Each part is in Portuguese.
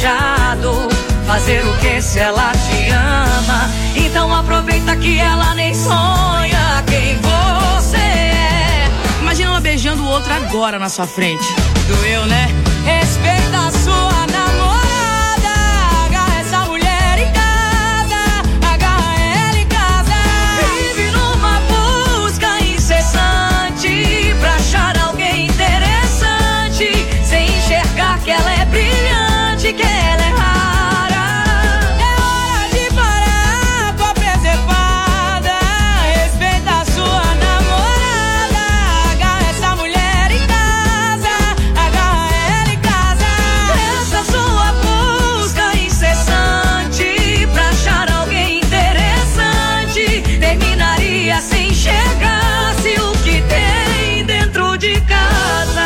deixado fazer o que se ela te ama? Então aproveita que ela nem sonha quem você é. Imagina uma beijando o outro agora na sua frente. Doeu, né? Respeita a sua namorada, agarra essa mulher em casa, agarra ela em casa. Vive numa busca incessante pra achar alguém interessante, sem enxergar que ela é brilhante, que ela é rara. É hora de parar com a preservada. Respeita a sua namorada, agarra essa mulher em casa, agarra ela em casa. Essa sua busca incessante pra achar alguém interessante terminaria se enxergasse o que tem dentro de casa.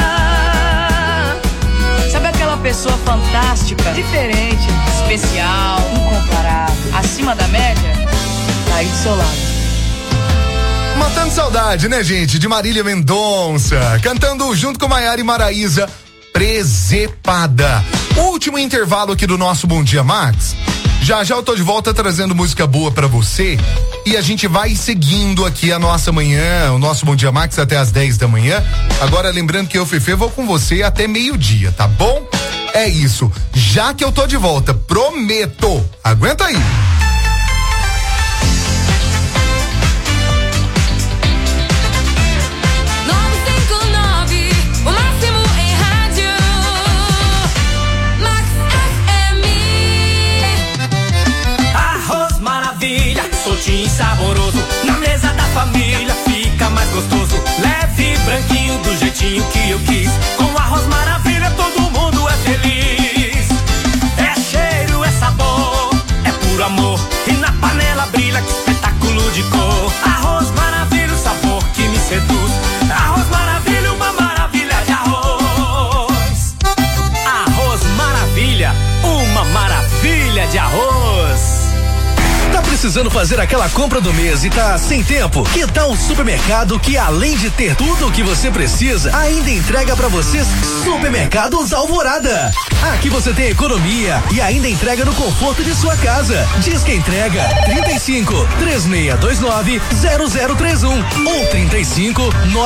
Sabe aquela pessoa fantástica, diferente, especial, incomparável, acima da média? Tá aí do seu lado. Matando saudade, né, gente? De Marília Mendonça, cantando junto com Maiara e Maraísa, Presepada. Último intervalo aqui do nosso Bom Dia Max. Já eu tô de volta trazendo música boa pra você e a gente vai seguindo aqui a nossa manhã, o nosso Bom Dia Max até as 10 da manhã. Agora lembrando que eu, Fefe, vou com você até meio-dia, tá bom? É isso. Já que eu tô de volta, prometo. Aguenta aí. Soltinho e saboroso, na mesa da família fica mais gostoso. Leve e branquinho do jeitinho que eu quis. Com arroz maravilha todo mundo é feliz. É cheiro, é sabor, é puro amor. E na panela brilha que espetáculo de cor. Arroz maravilha, o sabor que me seduz. Arroz maravilha, uma maravilha de arroz. Arroz maravilha, uma maravilha de arroz. Tá precisando fazer aquela compra do mês e tá sem tempo? Que tal um supermercado que, além de ter tudo o que você precisa, ainda entrega pra vocês? Supermercados Alvorada. Aqui você tem economia e ainda entrega no conforto de sua casa. Diz que entrega 35 3629 0031 ou 35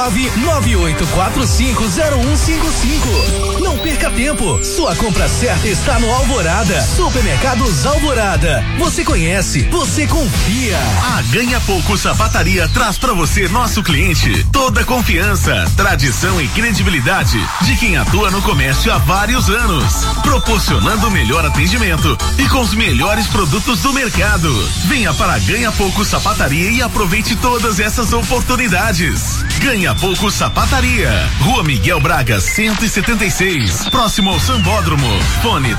99845 0155. Não perca tempo. Sua compra certa está no Alvorada. Supermercados Alvorada. Você conhece, você confia. A Ganha Pouco Sapataria traz pra você, nosso cliente, toda a confiança, tradição e credibilidade de quem atua no comércio há vários anos, proporcionando o melhor atendimento e com os melhores produtos do mercado. Venha para a Ganha Pouco Sapataria e aproveite todas essas oportunidades. Ganha Pouco Sapataria, Rua Miguel Braga 176, próximo ao Sambódromo. Fone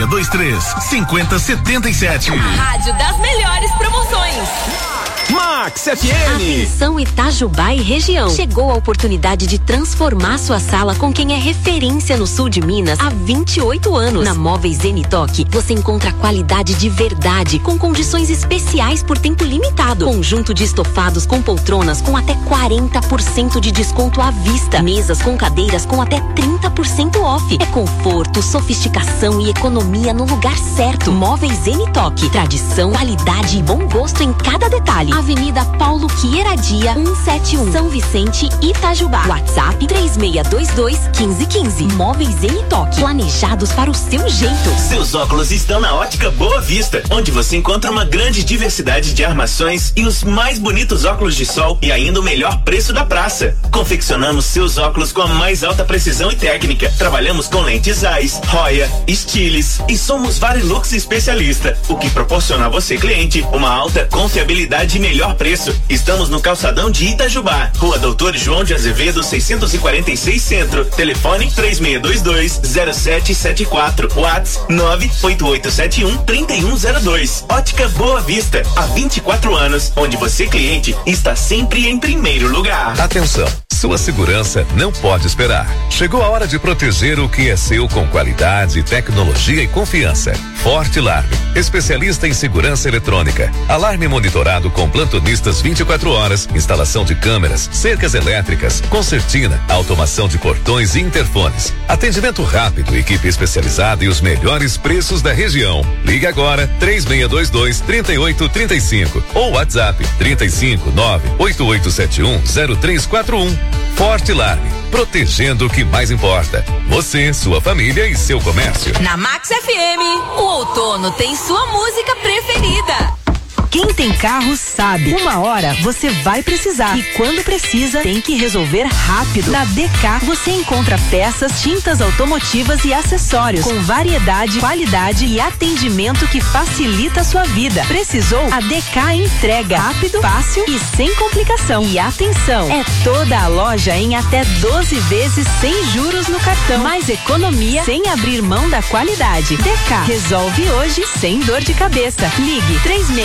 3623-5077. Rádio das melhores promoções. Max FM. Atenção Itajubá e região. Chegou a oportunidade de transformar sua sala com quem é referência no sul de Minas há 28 anos. Na Móveis Zenitoque, você encontra qualidade de verdade, com condições especiais por tempo limitado. Conjunto de estofados com poltronas com até 40% de desconto à vista. Mesas com cadeiras com até 30% off. É conforto, sofisticação e economia no lugar certo. Móveis Zenitoque. Tradição, qualidade e bom gosto em cada detalhe. Avenida Paulo Quieradia, 171, São Vicente, Itajubá. WhatsApp 3622-1515. Móveis Zenitoque, planejados para o seu jeito. Seus óculos estão na Ótica Boa Vista, onde você encontra uma grande diversidade de armações e os mais bonitos óculos de sol e ainda o melhor preço da praça. Confeccionamos seus óculos com a mais alta precisão e técnica. Trabalhamos com lentes Zeiss, Roya, Stiles e somos Varilux especialista, o que proporciona a você, cliente, uma alta confiabilidade e melhor preço. Estamos no calçadão de Itajubá, Rua Doutor João de Azevedo 646 Centro. Telefone 3622-0774. WhatsApp 98871-3102. Ótica Boa Vista, há 24 anos, onde você, cliente, está sempre em primeiro lugar. Atenção, sua segurança não pode esperar. Chegou a hora de proteger o que é seu com qualidade, tecnologia e confiança. Forte Alarme, especialista em segurança eletrônica. Alarme monitorado com plantonistas 24 horas, instalação de câmeras, cercas elétricas, concertina, automação de portões e interfones. Atendimento rápido, equipe especializada e os melhores preços da região. Ligue agora 3622-3835 ou WhatsApp 359-8871-0341. Forte Alarme, protegendo o que mais importa. Você, sua família e seu comércio. Na Max FM, o outono tem sua música preferida. Quem tem carro sabe, uma hora você vai precisar e quando precisa tem que resolver rápido. Na DK você encontra peças, tintas automotivas e acessórios com variedade, qualidade e atendimento que facilita a sua vida. Precisou? A DK entrega rápido, fácil e sem complicação. E atenção, é toda a loja em até 12 vezes sem juros no cartão. Mais economia sem abrir mão da qualidade. DK resolve hoje sem dor de cabeça. Ligue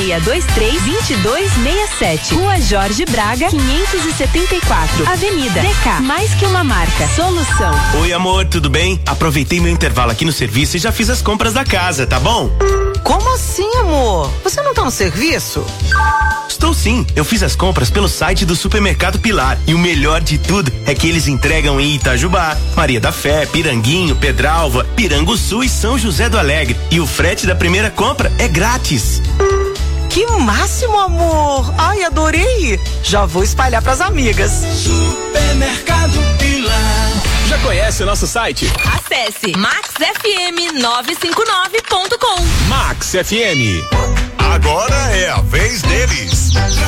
3623-2267. Rua Jorge Braga, 574. Avenida DK. Mais que uma marca. Solução. Oi, amor, tudo bem? Aproveitei meu intervalo aqui no serviço e já fiz as compras da casa, tá bom? Como assim, amor? Você não tá no serviço? Estou sim, eu fiz as compras pelo site do Supermercado Pilar e o melhor de tudo é que eles entregam em Itajubá, Maria da Fé, Piranguinho, Pedralva, Piranguçu e São José do Alegre. E o frete da primeira compra é grátis. Que máximo, amor! Ai, adorei! Já vou espalhar pras amigas. Supermercado Pilar. Já conhece o nosso site? Acesse maxfm959.com. Max FM. Agora é a vez deles.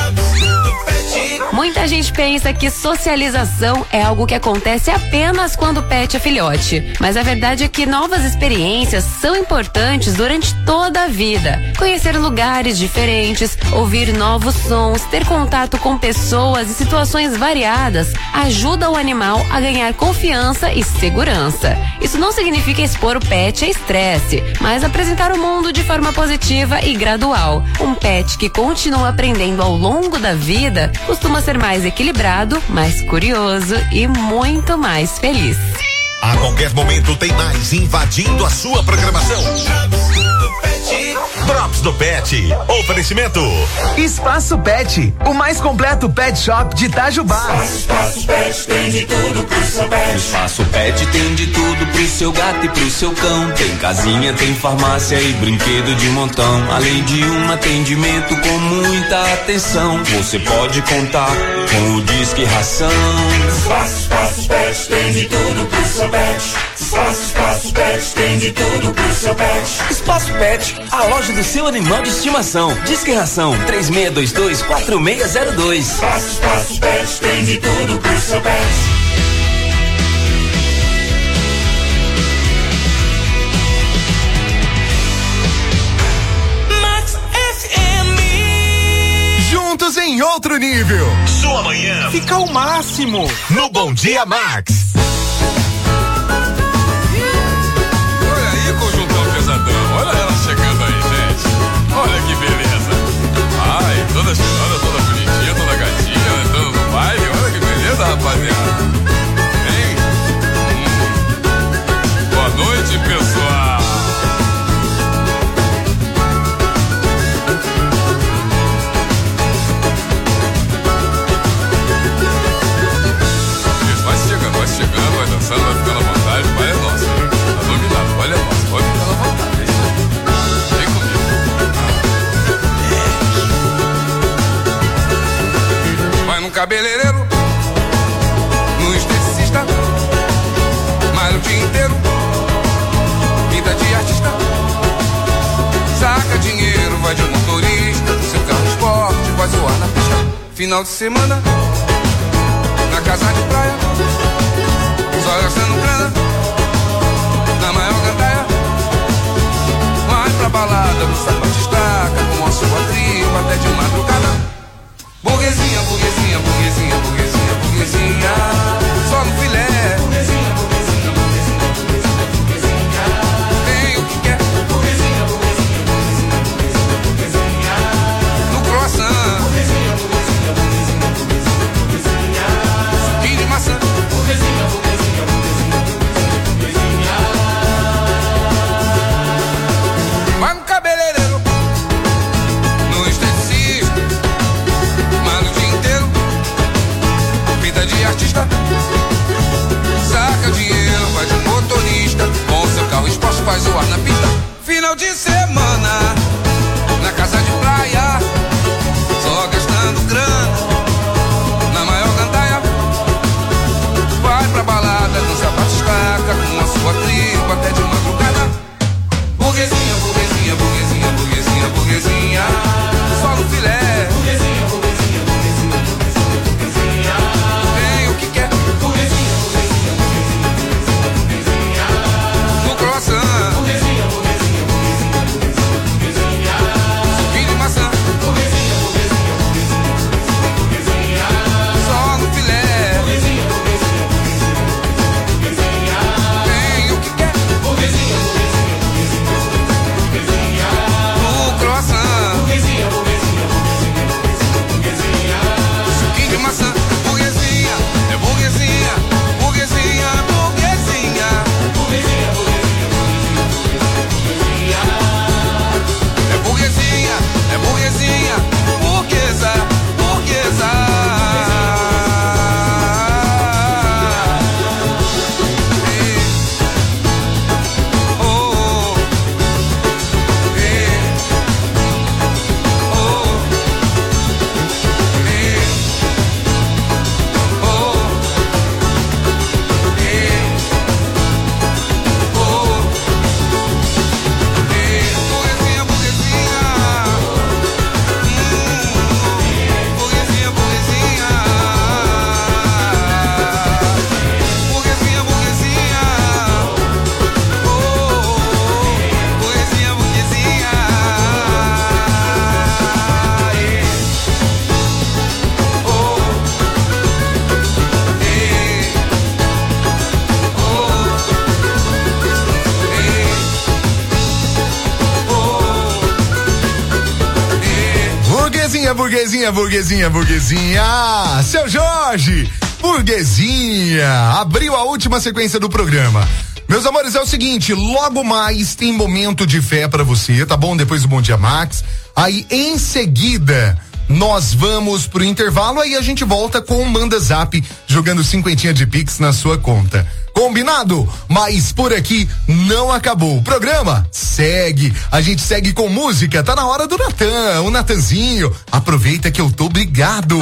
Muita gente pensa que socialização é algo que acontece apenas quando o pet é filhote. Mas a verdade é que novas experiências são importantes durante toda a vida. Conhecer lugares diferentes, ouvir novos sons, ter contato com pessoas e situações variadas ajuda o animal a ganhar confiança e segurança. Isso não significa expor o pet a estresse, mas apresentar o mundo de forma positiva e gradual. Um pet que continua aprendendo ao longo da vida costuma ser mais equilibrado, mais curioso e muito mais feliz. A qualquer momento tem mais invadindo a sua programação. Drops do Pet. Oferecimento. Espaço Pet, o mais completo pet shop de Itajubá. Espaço Pet tem de tudo pro seu pet. Espaço Pet tem de tudo pro seu gato e pro seu cão. Tem casinha, tem farmácia e brinquedo de montão. Além de um atendimento com muita atenção. Você pode contar com o Disque Ração. Espaço Pet tem de tudo pro seu pet. Espaço Pet tem de tudo pro seu pet. Espaço Pet, a loja do seu animal de estimação. Disque Ração 3622-4602. Espaço Pet tem de tudo pro seu pet. Juntos em outro nível. Sua manhã Fica o máximo. no Bom Dia Max. Olha aí, conjuntão pesadão. Olha ela chegando aí, gente. Olha que beleza. Ai, toda chegando, toda bonitinha, toda gatinha, entrando no baile. Olha que beleza, rapaziada. Hein? Boa noite, pessoal. Vai chegando, vai dançando, vai ficando à vontade. Vai é nossa, hein? Tá dominado, vai é nossa, pode ficar à vontade. Vem comigo. Vai num cabeleireiro, no esteticista, malha o dia inteiro, vida de artista, saca dinheiro, vai de motorista, seu carro esporte, vai zoar na pista. Final de semana, na casa de praia, só gastando grana, na maior gandaia. Vai pra balada, no sapato destaca, com a sua tribo até de madrugada. Burguesinha, burguesinha, burguesinha, burguesinha, burguesinha, só no filé. Burguesinha, burguesinha, burguesinha, burguesinha, burguesinha, tem o que quer. Burguesinha, burguesinha, burguesinha, burguesinha, burguesinha, no croissant. Burguesinha, burguesinha, burguesinha, burguesinha, burguesinha, suquinho de maçã. Burguesinha, burguesinha, burguesinha, final de semana, na casa de praia, só gastando grana, na maior gandaia. Vai pra balada, dança batistaca, com a sua tribo até de madrugada. Burguesinha, burguesinha, burguesinha, burguesinha, burguesinha, só no filé. Burguesinha, burguesinha, burguesinha, burguesinha, burguesinha, tem o que quer. Burguesinha, burguesinha, burguesinha, burguesinha, burguesinha, no croissant. Burguesinha, burguesinha, burguesinha, burguesinha, burguesinha, suquinho de maçã. Burguesinha, burguesinha, burguesinha, burguesinha, burguesinha, só no filé. Burguesinha, burguesinha, burguesinha, burguesinha, tem o que quer. Burguesinha, burguesinha, burguesinha, burguesinha, no croissant. Burguesinha, burguesinha, burguesinha, burguesinha, suquinho de maçã. Burguesinha, é burguesinha, burguesinha, burguesinha. Burguesinha, burguesinha, burguesinha, é burguesinha, é burguesinha, burguesa, burguesa. Burguesinha, burguesinha, burguesinha, seu Jorge, burguesinha, abriu a última sequência do programa. Meus amores, é o seguinte, logo mais tem momento de fé pra você, tá bom? Depois do Bom Dia Max, aí em seguida nós vamos pro intervalo, aí a gente volta com o Manda Zap, jogando 50 de Pix na sua conta. Combinado? Mas por aqui não acabou. O programa segue. A gente segue com música. Tá na hora do Natan, o Natanzinho. Aproveita que eu tô brigado.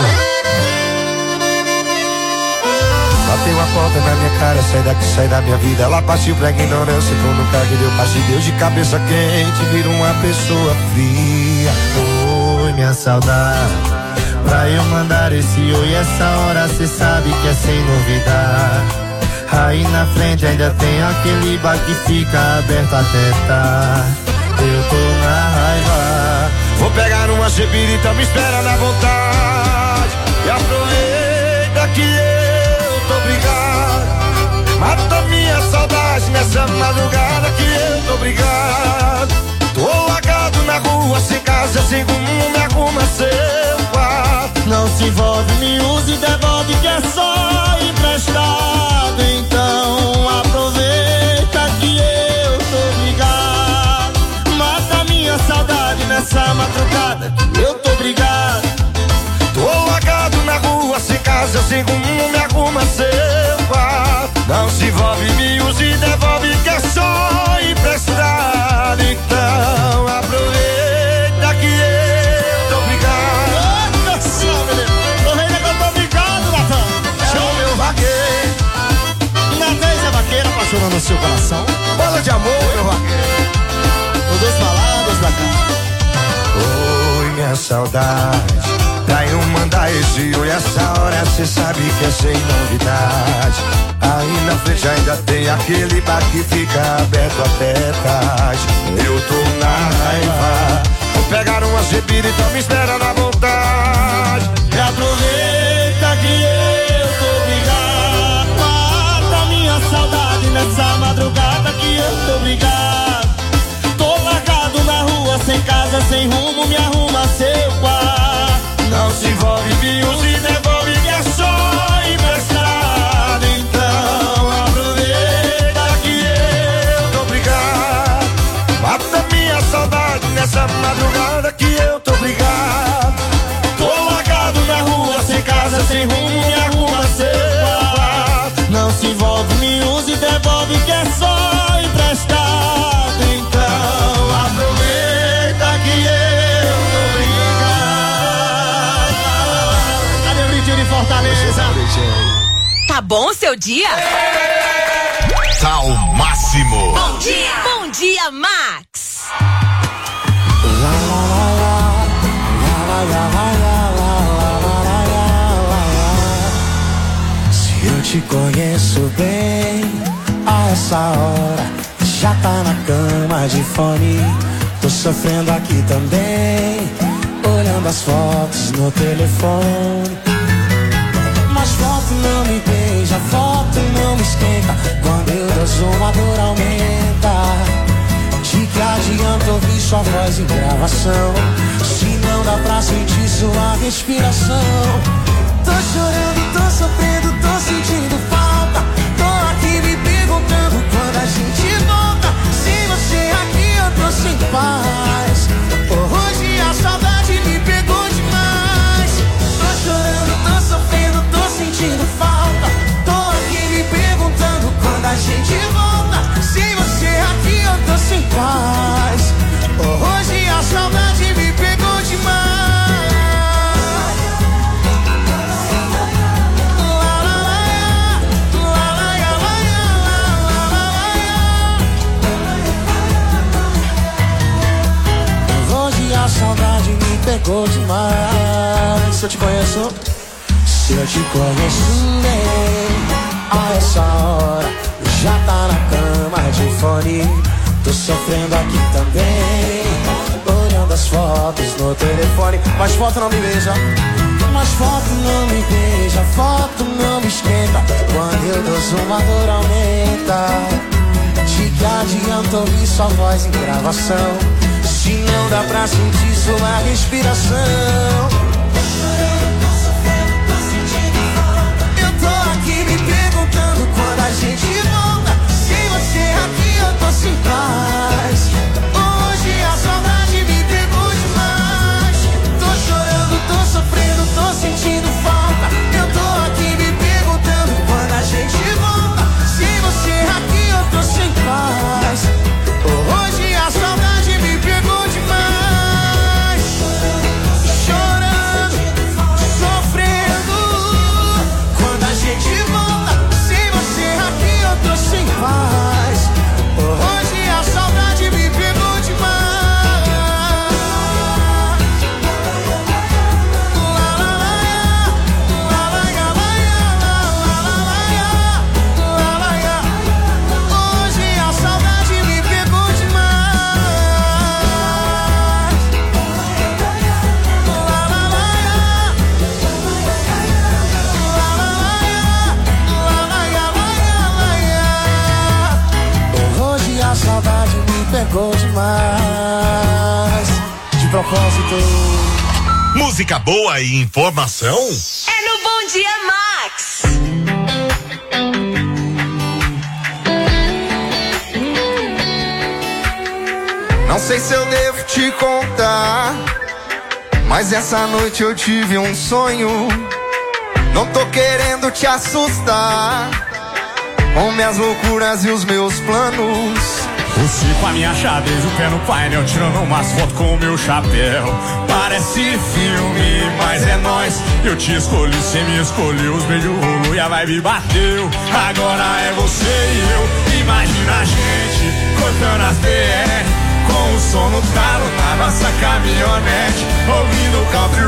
Bateu a porta na minha cara, sai daqui, sai da minha vida. Ela partiu pra ignorância, como nunca que deu parte. Deus de cabeça quente, vira uma pessoa fria. Oi, minha saudade. Pra eu mandar esse oi, essa hora cê sabe que é sem novidade. Aí na frente ainda tem aquele bar que fica aberto até tarde. Eu tô na raiva. Vou pegar uma cepirita, me espera na vontade. E aproveita que eu tô brigado. Mata minha saudade nessa madrugada que eu tô brigado. Tô largado na rua, sem casa, sem rumo, me arruma seu quarto. Não se envolve, me use e devolve que é só emprestado. Então aproveita que eu tô ligado. Mata minha saudade nessa madrugada que eu tô brigado. Tô largado na rua, sem casa, sem rumo, me arruma seu quarto. Não se envolve, me use e devolve que é só emprestado. Então aproveita que eu tô brigado. Olha só, menino, aproveita que eu tô brigado, Natan. É o meu vaqueiro. Apaixonando o seu coração. Bola de amor, meu vaqueiro. Com 2 palavras da cara. Oi, minha saudade. Pra eu mandar esse oi, essa hora cê sabe que é sem novidade. Aí na frente ainda tem aquele bar que fica aberto até tarde. Eu tô na raiva. Vou pegar uma cepira, então me espera na vontade. E aproveita que eu tô brigado. Mata minha saudade nessa madrugada que eu tô brigado. Tô largado na rua, sem casa, sem rumo, me arruma seu quarto. Não se envolve, me use e devolve que é só emprestado. Então aproveita que eu tô brigado. Mata minha saudade nessa madrugada que eu tô brigado. Tô largado na rua, sem casa, sem rumo, me arruma seu quarto. Não se envolve, me use e devolve que é só emprestado. Então bom o seu dia? Tá ao máximo. Bom dia, Max. Se eu te conheço bem, a essa hora já tá na cama de fone. Tô sofrendo aqui também, olhando as fotos no telefone. Mas foto não me beija, foto não me esquenta. Quando eu dou a dor aumenta. De que adianta ouvir sua voz em gravação, se não dá pra sentir sua respiração? Tô chorando, tô sofrendo, tô sentindo falta. Tô aqui me perguntando quando a gente volta. Se você aqui eu tô sem paz. Hoje a saudade me pegou demais. Tô chorando, tô sofrendo, tô sentindo falta. Tô aqui me perguntando quando a gente volta. Se você aqui eu tô sem paz. Hoje a saudade me pegou demais. A saudade me pegou demais. Se eu te conheço, se eu te conheço bem, a essa hora já tá na cama de fone. Tô sofrendo aqui também, olhando as fotos no telefone. Mas foto não me beija, mas foto não me beija, foto não me esquenta. Quando eu dou uma dor aumenta. De que adianta ouvir sua voz em gravação, se não dá pra sentir sua respiração? Eu tô aqui me perguntando quando a gente volta. Se você aqui eu tô sem paz. Hoje a saudade me pegou demais. Tô chorando, tô sofrendo, tô sentindo falta. Eu tô aqui me perguntando quando a gente volta. Se você aqui eu tô sem paz. Hoje a saudade me pegou demais. Chorando, sofrendo, quando a gente volta. Se você aqui eu tô sem paz. Hoje a saudade me pegou demais. Hoje a saudade me pegou demais. Hoje a saudade me pegou demais. De propósito. Música boa e informação? É no Bom Dia, Max. Não sei se eu devo te contar, mas essa noite eu tive um sonho. Não tô querendo te assustar com minhas loucuras e os meus planos. Você com a minha xadrez, o pé no painel, tirando umas fotos com o meu chapéu. Parece filme, mas é nóis. Eu te escolhi, cê me escolheu. Os beijos rolou e a vibe bateu. Agora é você e eu. Imagina a gente cortando as BR, com o som no talo na nossa caminhonete, ouvindo country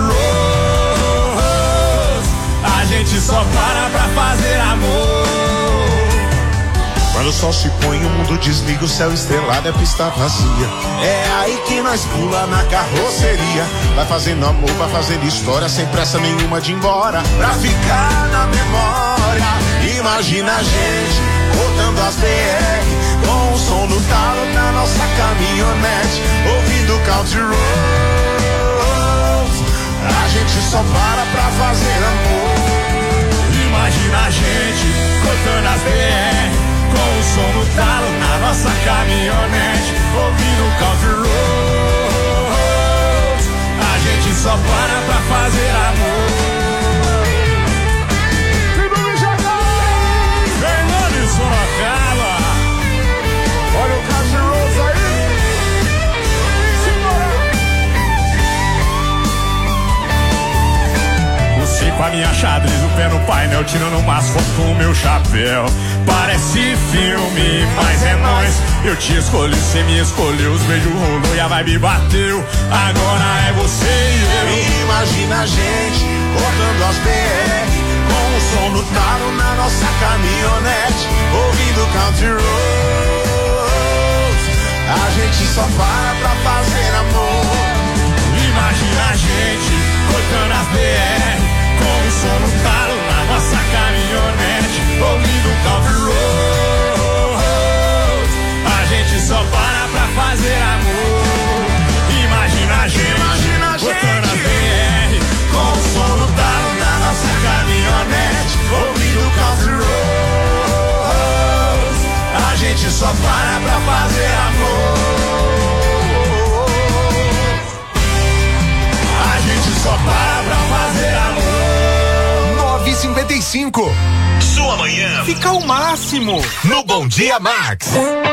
roads. A gente só para pra fazer amor. Quando o sol se põe, o mundo desliga, o céu estrelado é pista vazia. É aí que nós pula na carroceria. Vai fazendo amor, vai fazendo história, sem pressa nenhuma de ir embora, pra ficar na memória. Imagina a gente cortando as BR, com o som no talo na nossa caminhonete, ouvindo country roads. A gente só para pra fazer amor. Imagina a gente cortando as BR, com o som no talo na nossa caminhonete, ouvindo country roads. A gente só para pra fazer amor. Fernando e Sorocaba, olha o country roads aí. Simbora. Você com a minha xadrez, o pé no painel, tirando umas fotos com o meu chapéu. Parece filme, mas é nóis. Eu te escolhi, cê me escolheu, os beijos rolou e a vibe bateu. Agora é você e eu. Imagina a gente rodando as BR, com o som do talo na nossa caminhonete, ouvindo country roads. A gente só para pra fazer amor. Imagina a gente cortando as BR, com o som no talo na nossa caminhonete, ouvindo country roads. A gente só para pra fazer amor. Imagina a gente cortando as BR, com o som no talo na nossa caminhonete, ouvindo country roads. A gente só para pra fazer amor. Só para pra fazer amor. 9h55. Sua manhã fica o máximo no Bom Dia Max.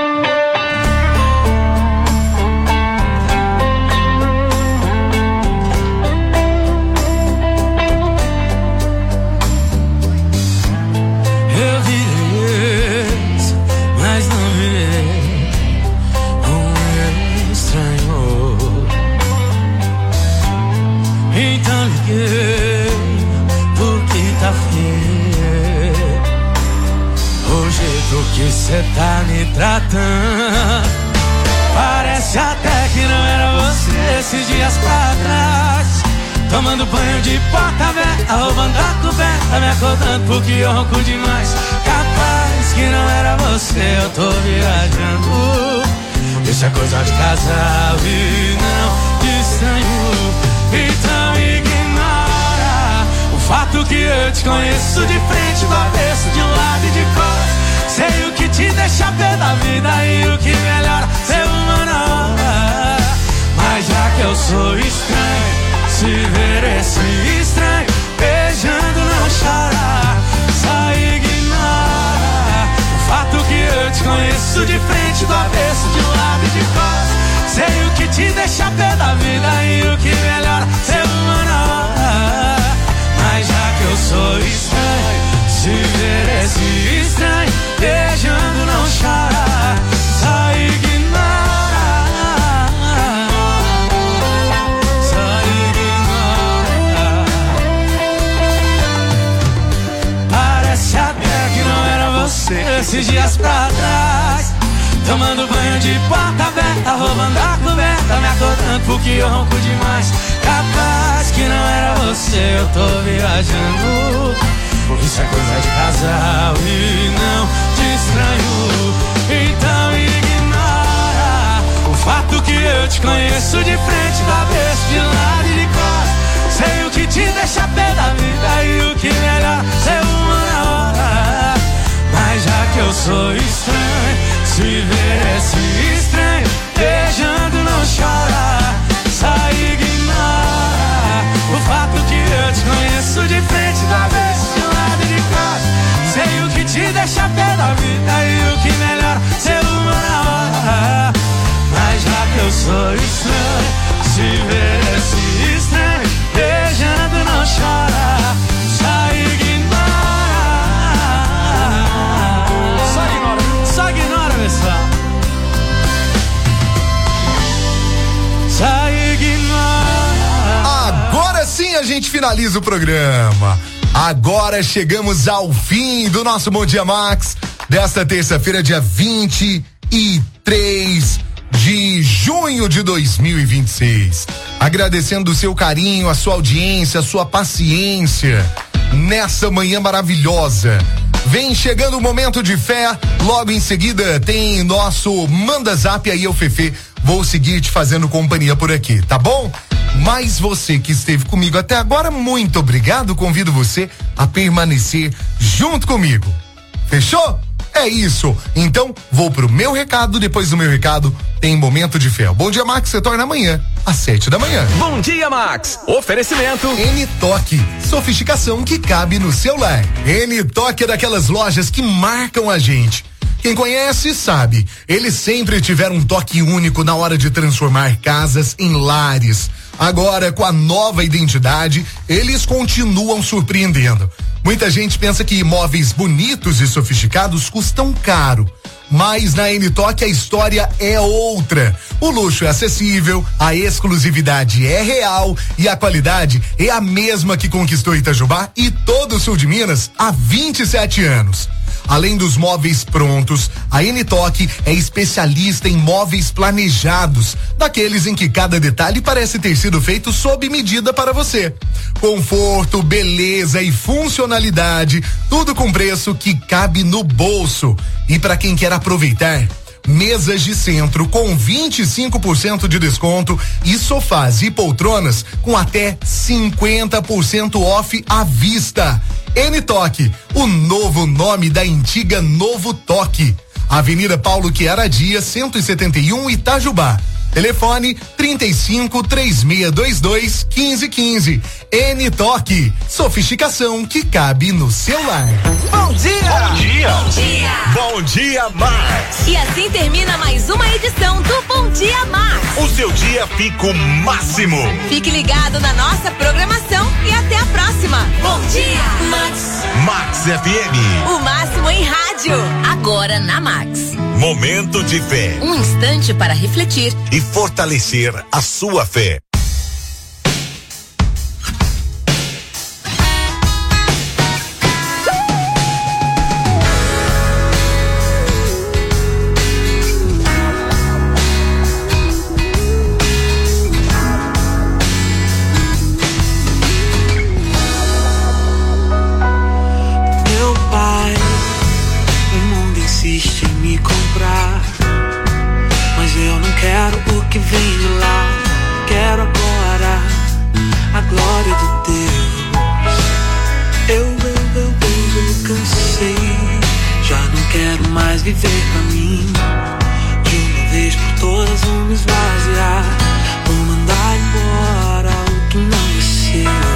Eu vi ex, mas não vi um estranho. Então liguei, porque tá feio o jeito que cê tá me tratando. Parece até que não era você esses dias pra trás. Tomando banho de porta aberta, roubando a coberta, me acordando porque eu ronco demais. Capaz que não era você, eu tô viajando. Isso é coisa de casal e não de estranho. Então ignora o fato que eu te conheço de frente, do avesso, de um lado e de costas. Sei o que te deixa pé da vida e o que melhora ser uma na hora. Mas já que eu sou estranho, se ver esse estranho beijando não chora. Só ignora o fato que eu te conheço de frente, do avesso, de um lado e de costas. Sei o que te deixa pé da vida e o que melhora ser uma na hora. Mas já que eu sou estranho, se ver esse estranho beijando não chora. Só ignora, só ignora. Parece até que não era você esses dias pra trás. Tomando banho de porta aberta, roubando a coberta, me acordando porque eu ronco demais. Capaz que não era você, eu tô viajando. Isso é coisa de casal e não de estranho. Então ignora o fato que eu te conheço de frente, do avesso, de lado e de costas. Sei o que te deixa pé da vida e o que melhor ser uma na hora. Mas já que eu sou estranho, se ver esse estranho beijando não chora. Só ignora o fato que eu te conheço de frente, do avesso, de lado e de costas. Sei o que te deixa pé da vida e o que melhor ser uma na hora. Mas já que eu sou estranho, se ver esse estranho beijando não chora. Só ignora. Só ignora, pessoal. Só ignora. Agora sim a gente finaliza o programa. Agora chegamos ao fim do nosso Bom Dia Max desta terça-feira, dia 23 de junho de 2026. Agradecendo o seu carinho, a sua audiência, a sua paciência nessa manhã maravilhosa. Vem chegando o momento de fé, logo em seguida tem nosso Manda Zap aí, eu Fefe. Vou seguir te fazendo companhia por aqui, tá bom? Mas você que esteve comigo até agora, muito obrigado. Convido você a permanecer junto comigo. Fechou? É isso. Então, vou pro meu recado. Depois do meu recado, tem Momento de Fé. Bom Dia Max, você torna amanhã, às 7 da manhã. Bom Dia Max. Oferecimento N-Toque. Sofisticação que cabe no seu lar. N-Toque é daquelas lojas que marcam a gente. Quem conhece sabe, eles sempre tiveram um toque único na hora de transformar casas em lares. Agora, com a nova identidade, eles continuam surpreendendo. Muita gente pensa que imóveis bonitos e sofisticados custam caro. Mas na N-Toque a história é outra. O luxo é acessível, a exclusividade é real e a qualidade é a mesma que conquistou Itajubá e todo o sul de Minas há 27 anos. Além dos móveis prontos, a N-Toque é especialista em móveis planejados, daqueles em que cada detalhe parece ter sido feito sob medida para você. Conforto, beleza e funcionalidade, tudo com preço que cabe no bolso. E para quem quer aproveitar, mesas de centro com 25% de desconto e sofás e poltronas com até 50% off à vista. N-Toque, o novo nome da antiga Novo Toque. Avenida Paulo Chiaradia, 171, Itajubá. Telefone 35-3622 1515. N-Toque, sofisticação que cabe no celular. Bom dia! Bom dia! Bom dia! Bom dia, Max! E assim termina mais uma edição do Bom Dia Max. O seu dia fica o máximo. Fique ligado na nossa programação e até a próxima. Bom dia, Max! Max FM. O máximo em rádio. Agora na Max. Momento de fé. Um instante para refletir e fortalecer a sua fé. Meu pai, o mundo insiste em me comprar, mas eu não quero o que vem de lá. Quero agora a glória de Deus. Eu cansei, já não quero mais viver pra mim. De uma vez por todas vou me esvaziar, vou mandar embora o que não é seu.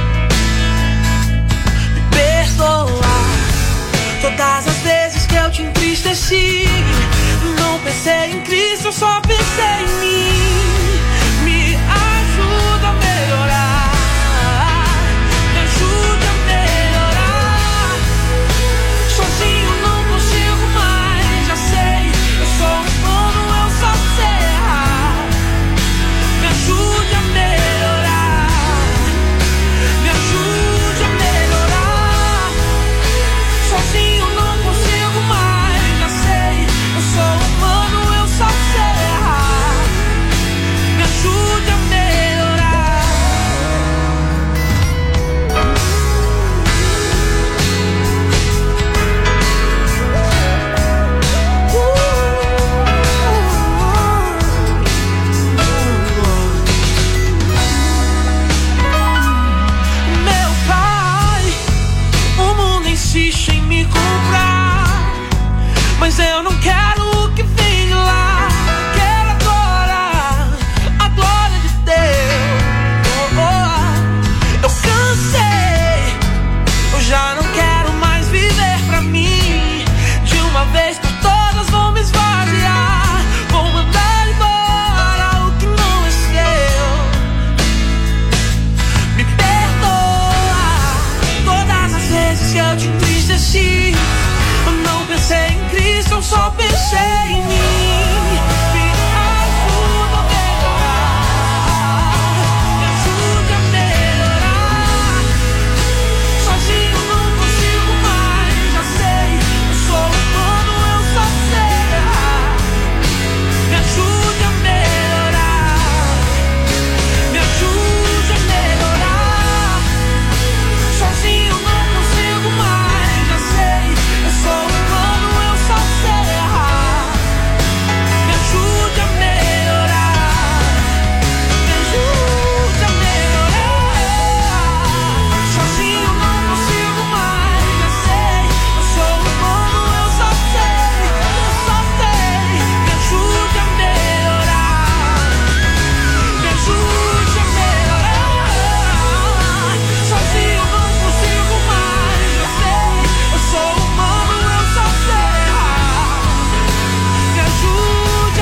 Me perdoar todas as vezes que eu te entristeci. Não pensei em Cristo, eu só pensei em mim. Me ajuda a melhorar, me ajuda a melhorar. Sozinho não consigo mais, já sei. Eu sou humano, eu só sei errar. Me ajude a melhorar, me ajude a melhorar. Sozinho não consigo mais, já sei. Eu sou humano, eu só sei errar. Me ajude a melhorar. Meu pai, o mundo insiste em me comprar, mas eu não quero o que vem de lá. Quero agora a glória de Deus. Eu cansei, eu já não quero mais viver pra mim. De uma vez por todas vou me esvaziar, vou mandar embora o que não é seu. Me perdoa todas as vezes que eu te entristeci. Eu não pensei em Cristo, eu só pensei em mim. Me ajuda a melhorar, me ajuda a melhorar. Sozinho não consigo mais, já sei. Eu sou humano, eu só sei errar. Me ajude a melhorar, me ajude a melhorar. Sozinho não consigo mais, já sei. Eu sou humano, eu só sei errar. Me ajude a melhorar, me ajude a melhorar. Sozinho não consigo mais, já sei. Eu sou humano, eu só sei. Me ajude a melhorar, me ajude a melhorar. Sozinho não consigo mais, já sei. Eu sou humano, eu só sei errar. Me ajude a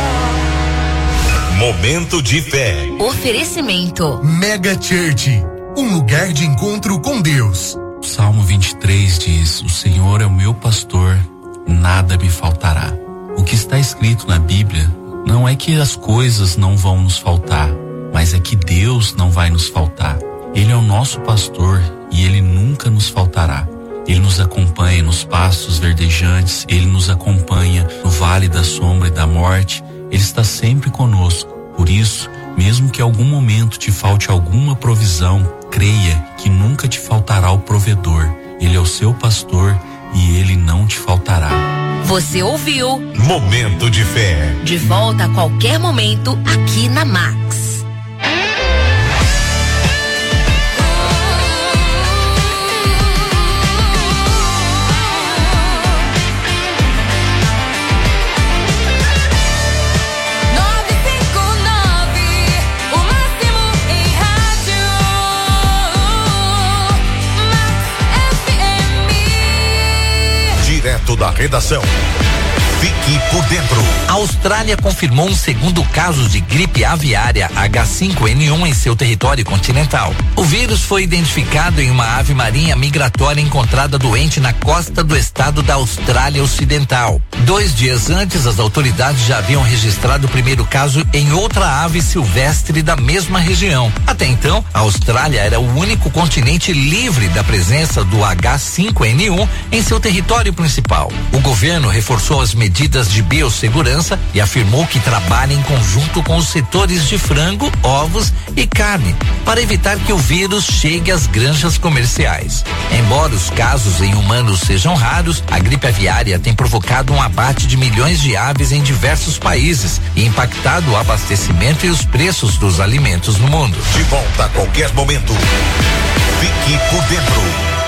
melhorar. Momento de fé. Oferecimento Mega Church, um lugar de encontro com Deus. O Salmo 23 diz: o Senhor é o meu pastor, nada me faltará. O que está escrito na Bíblia não é que as coisas não vão nos faltar, mas é que Deus não vai nos faltar. Ele é o nosso pastor e Ele nunca nos faltará. Ele nos acompanha nos pastos verdejantes, Ele nos acompanha no vale da sombra e da morte. Ele está sempre conosco. Por isso, mesmo que em algum momento te falte alguma provisão, creia que nunca te faltará o provedor. Ele é o seu pastor e Ele não te faltará. Você ouviu Momento de Fé. De volta a qualquer momento aqui na Max. Direto da redação. Fique por dentro. A Austrália confirmou um segundo caso de gripe aviária H5N1 em seu território continental. O vírus foi identificado em uma ave marinha migratória encontrada doente na costa do estado da Austrália Ocidental. 2 dias antes, as autoridades já haviam registrado o primeiro caso em outra ave silvestre da mesma região. Até então, a Austrália era o único continente livre da presença do H5N1 em seu território principal. O governo reforçou as medidas de biossegurança e afirmou que trabalha em conjunto com os setores de frango, ovos e carne para evitar que o vírus chegue às granjas comerciais. Embora os casos em humanos sejam raros, a gripe aviária tem provocado um abate de milhões de aves em diversos países e impactado o abastecimento e os preços dos alimentos no mundo. De volta a qualquer momento. Fique por dentro.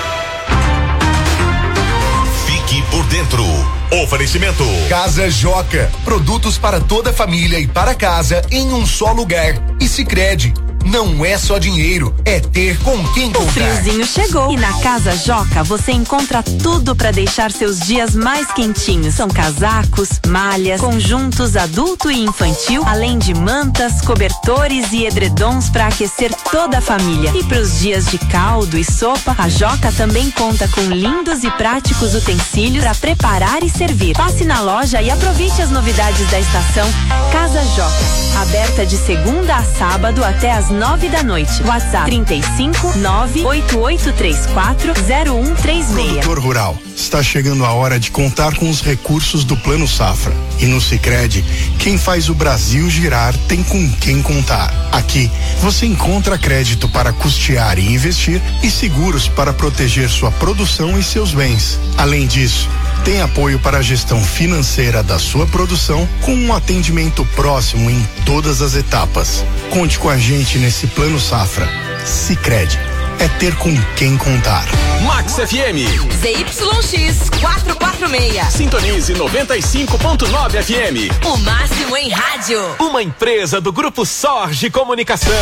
Fique por dentro. Oferecimento. Casa Joca, produtos para toda a família e para casa em um só lugar. E Sicredi, não é só dinheiro, é ter com quem contar. O friozinho chegou e na Casa Joca você encontra tudo para deixar seus dias mais quentinhos. São casacos, malhas, conjuntos adulto e infantil, além de mantas, cobertores e edredons para aquecer toda a família. E para os dias de caldo e sopa, a Joca também conta com lindos e práticos utensílios para preparar e servir. Passe na loja e aproveite as novidades da estação. Casa Joca, aberta de segunda a sábado até às 9 da noite. WhatsApp 35-98834-0136. Produtor rural, está chegando a hora de contar com os recursos do Plano Safra. E no Sicredi, quem faz o Brasil girar tem com quem contar. Aqui, você encontra crédito para custear e investir e seguros para proteger sua produção e seus bens. Além disso, tem apoio para a gestão financeira da sua produção com um atendimento próximo em todas as etapas. Conte com a gente nesse Plano Safra. Sicredi, é ter com quem contar. Max FM. ZYX 446. Sintonize 95.9 FM. O máximo em rádio. Uma empresa do Grupo Sorge Comunicação.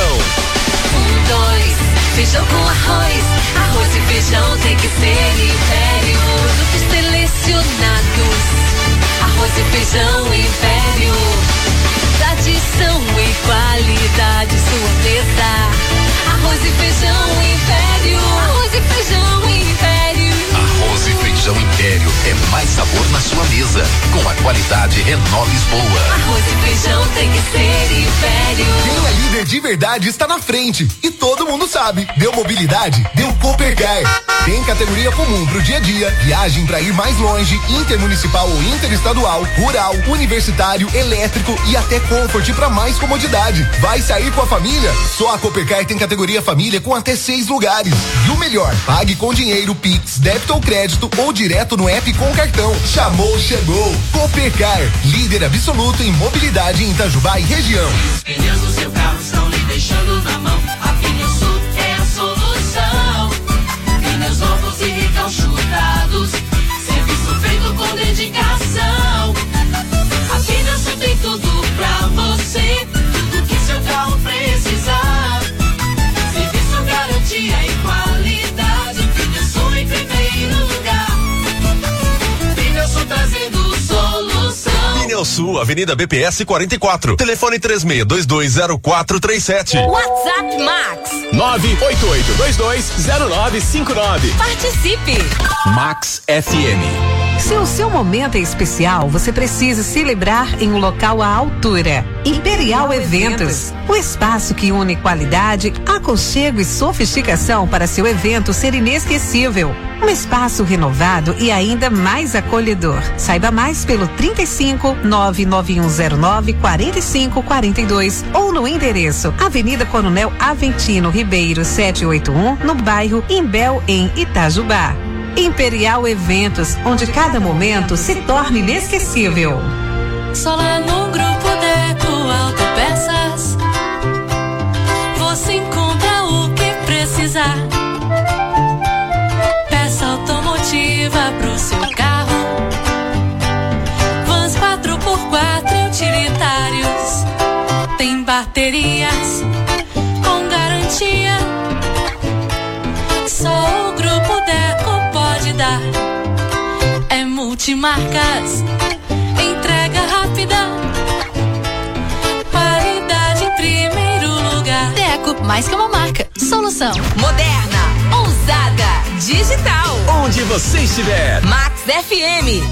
2, feijão com arroz. Arroz e feijão tem que ser Império. Produtos selecionados. Arroz e feijão Império. Tradição e qualidade, sua mesa. Arroz e feijão Império. Arroz e feijão Império. Arroz e feijão Império é mais sabor na sua mesa. Com a qualidade Renault Lisboa. Arroz e feijão tem que ser Império. Quem é líder de verdade está na frente. E todo mundo sabe. Deu mobilidade? Deu Coopercar. Tem categoria comum pro dia a dia, viagem pra ir mais longe, intermunicipal ou interestadual, rural, universitário, elétrico e até Comfort pra mais comodidade. Vai sair com a família? Só a Coopercar tem categoria família com até 6 lugares. E o melhor, pague com dinheiro, Pix, débito ou crédito ou direto no app com cartão. Chamou, chegou. Coopercar, líder absoluto em mobilidade em Itajubá e região. Os pneus do seu carro estão lhe deixando na mão. A Pneus Sul é a solução. Pneus novos e recalchutados. Serviço feito com dedicação. A Pneus Sul tem tudo pra você. Tudo que seu carro precisar. Serviço, garantia e qualidade. Pneus Sul em primeiro lugar. Pneus Sul trazendo solução. Cruzeiro Sul, Avenida BPS 44. Telefone 36220437. WhatsApp Max 988220959. Participe. Max FM. Se o seu momento é especial, você precisa celebrar em um local à altura. Imperial Eventos, o espaço que une qualidade, aconchego e sofisticação para seu evento ser inesquecível. Um espaço renovado e ainda mais acolhedor. Saiba mais pelo 35 99109 4542 ou no endereço Avenida Coronel Aventino Ribeiro 781, no bairro Imbel, em Itajubá. Imperial Eventos, onde cada momento se torna inesquecível. Só lá no Grupo Deco Autopeças você encontra o que precisar. Peça automotiva pro seu carro, vans 4x4 utilitários, tem baterias com garantia. Só o Grupo Deco pode dar. É multimarcas, entrega rápida, qualidade em primeiro lugar. Deco, mais que uma marca, solução moderna, ousada, digital. Onde você estiver. Max FM.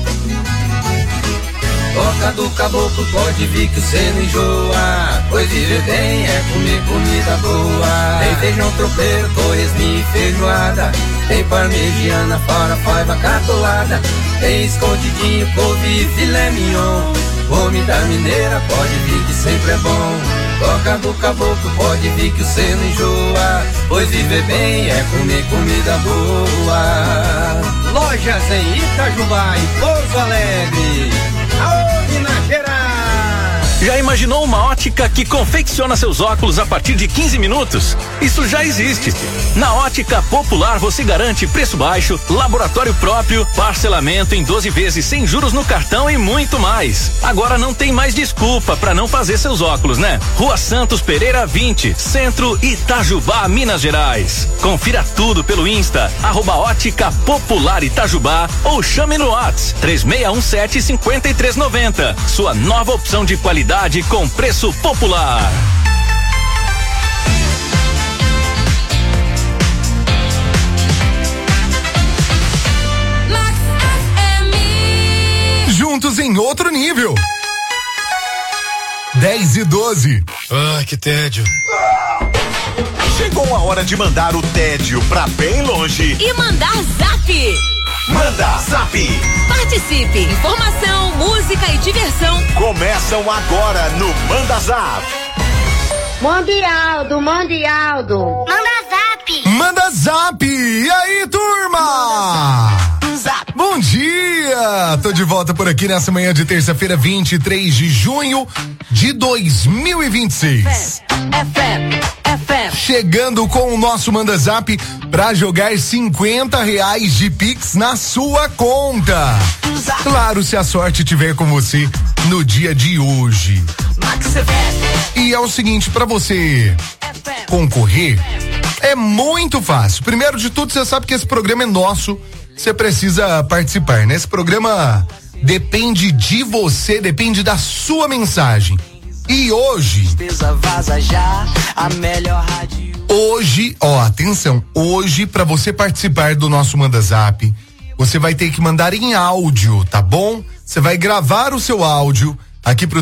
Toca do caboclo, pode vir que cê não enjoa, pois viver bem é comer comida boa. Tem feijão tropeiro, torresminho e feijoada, tem parmegiana, farofa, catolada, tem escondidinho, couve e filé mignon. Fome da mineira, pode vir que sempre é bom. Toca do caboclo, pode vir que cê não enjoa, pois viver bem é comer comida boa. Lojas em Itajubá e Pouso Alegre. Aô, Minas Gerais! Já imaginou uma ótica que confecciona seus óculos a partir de 15 minutos? Isso já existe. Na Ótica Popular você garante preço baixo, laboratório próprio, parcelamento em 12 vezes sem juros no cartão e muito mais. Agora não tem mais desculpa para não fazer seus óculos, né? Rua Santos Pereira 20, Centro, Itajubá, Minas Gerais. Confira tudo pelo Insta, @Ótica Popular Itajubá ou chame no WhatsApp 3617-5390. Sua nova opção de qualidade com preço popular. Juntos em outro nível. 10:12. Ai, que tédio. Chegou a hora de mandar o tédio pra bem longe. E mandar zap. Manda zap. Participe. Informação, música e diversão começam agora no Manda Zap. Mande Aldo. Manda zap. Manda zap. E aí, turma? Bom dia! Tô de volta por aqui nessa manhã de terça-feira, 23 de junho de 2026. Chegando com o nosso Manda Zap pra jogar R$50 de Pix na sua conta. Claro, se a sorte tiver com você no dia de hoje. E é o seguinte, pra você concorrer, é muito fácil. Primeiro de tudo, você sabe que esse programa é nosso. Você precisa participar, né? Esse programa depende de você, depende da sua mensagem. E hoje, atenção, hoje pra você participar do nosso Manda Zap, você vai ter que mandar em áudio, tá bom? Você vai gravar o seu áudio aqui pro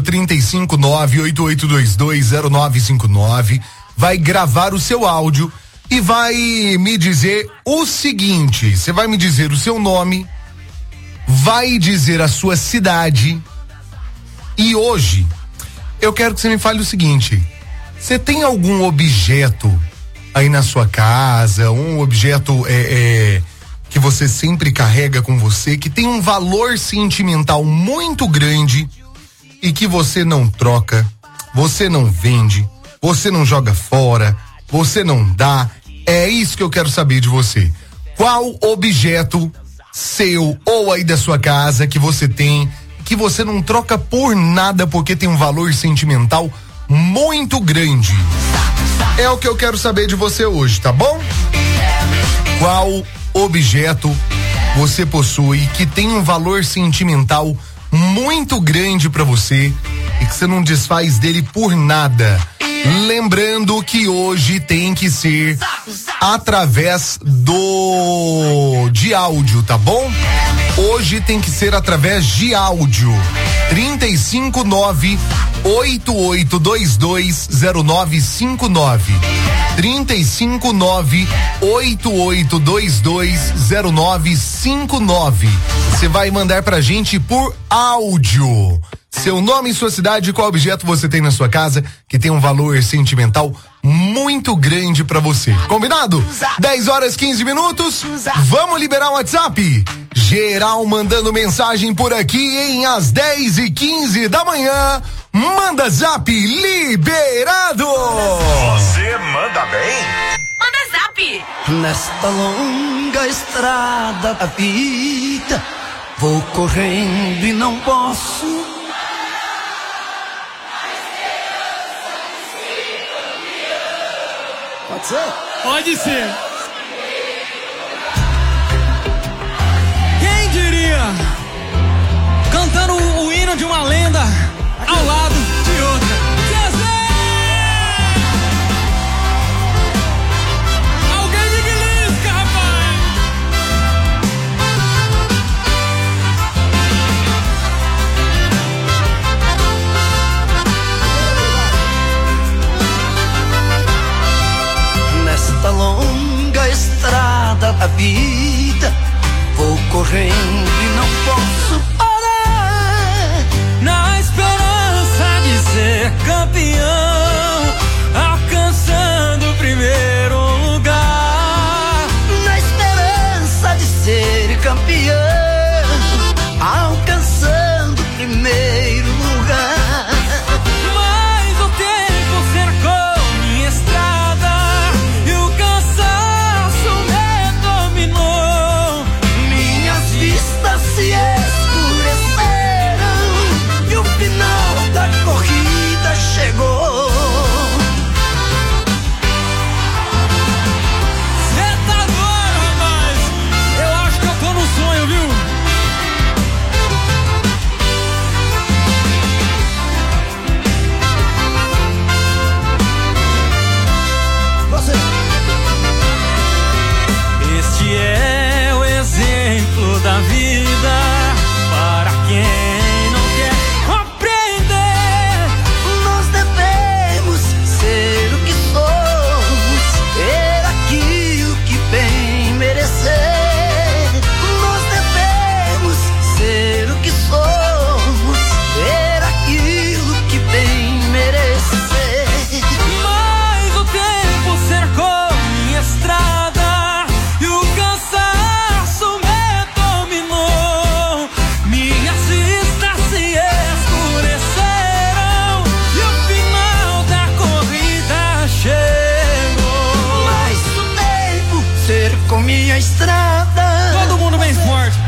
359-8822-0959, vai gravar o seu áudio e vai me dizer o seguinte: você vai me dizer o seu nome, vai dizer a sua cidade. E hoje eu quero que você me fale o seguinte: você tem algum objeto aí na sua casa, um objeto que você sempre carrega com você, que tem um valor sentimental muito grande e que você não troca, você não vende, você não joga fora, você não dá? É isso que eu quero saber de você. Qual objeto seu ou aí da sua casa que você tem, que você não troca por nada porque tem um valor sentimental muito grande? É o que eu quero saber de você hoje, tá bom? Qual objeto você possui que tem um valor sentimental muito muito grande pra você e que você não desfaz dele por nada. Lembrando que hoje tem que ser através de áudio, tá bom? Hoje tem que ser através de áudio. 359-8822-0959. 359-8822-0959. Você vai mandar pra gente por áudio. Seu nome e sua cidade, qual objeto você tem na sua casa que tem um valor sentimental muito grande pra você. Combinado? 10h15. Vamos liberar o WhatsApp. Geral mandando mensagem por aqui, hein? Às 10h15 da manhã. Manda zap liberado. Você manda bem? Manda zap. Nesta longa estrada da vida, vou correndo e não posso. Pode ser? Pode ser. Quem diria? Cantando o hino de uma lenda ao lado de outra. Zezé! Alguém de Guilisca, rapaz! Nesta longa estrada da vida, vou correndo e não posso parar. Na esperança de ser campeão, alcançando o primeiro lugar. Na esperança de ser campeão, alcançando o primeiro lugar. Mas o tempo cercou minha estrada e o cansaço me dominou. Minhas vistas se escureceram e o final da corrida chegou. Cê tá doido, rapaz? Eu acho que eu tô num sonho, viu? Você. Este é o exemplo da vida para quem não quer compreender. Nós devemos ser o que somos, ter aquilo que bem merecer. Nós devemos ser o que somos, ter aquilo que bem merecer. Mas o tempo cercou minha estrada e o cansaço me dominou. Minhas vistas se escureceram e o final da corrida chegou. Mas o tempo cercou minha estrada. Todo mundo bem forte.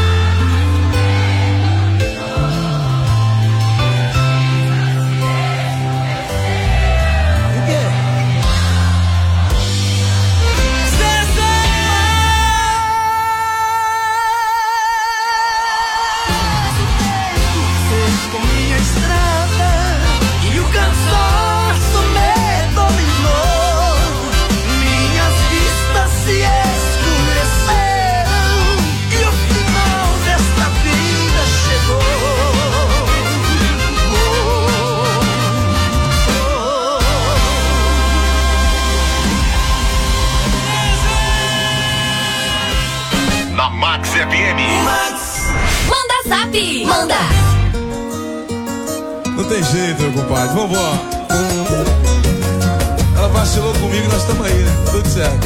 Cercou minha estrada e o cansaço me dominou. Minhas vistas se escureceram e o final desta vida chegou. Na Max FM. Manda zap. Manda. Não tem jeito, meu compadre. Vambora. Ela vacilou comigo, nós estamos aí, né? Tudo certo.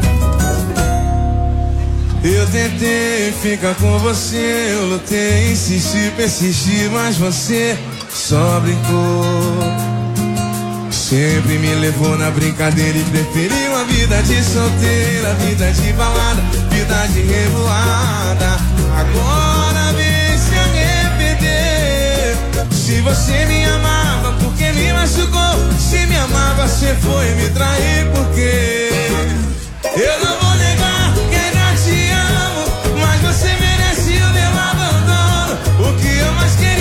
Eu tentei ficar com você, eu lutei, insisti, persisti, mas você só brincou. Sempre me levou na brincadeira e preferiu a vida de solteira, vida de balada, vida de revoada. Agora vem se arrepender. Se você me amava, por que me machucou? Se me amava, você foi me trair, por quê? Eu não vou negar que ainda te amo, mas você merece o meu abandono. O que eu mais queria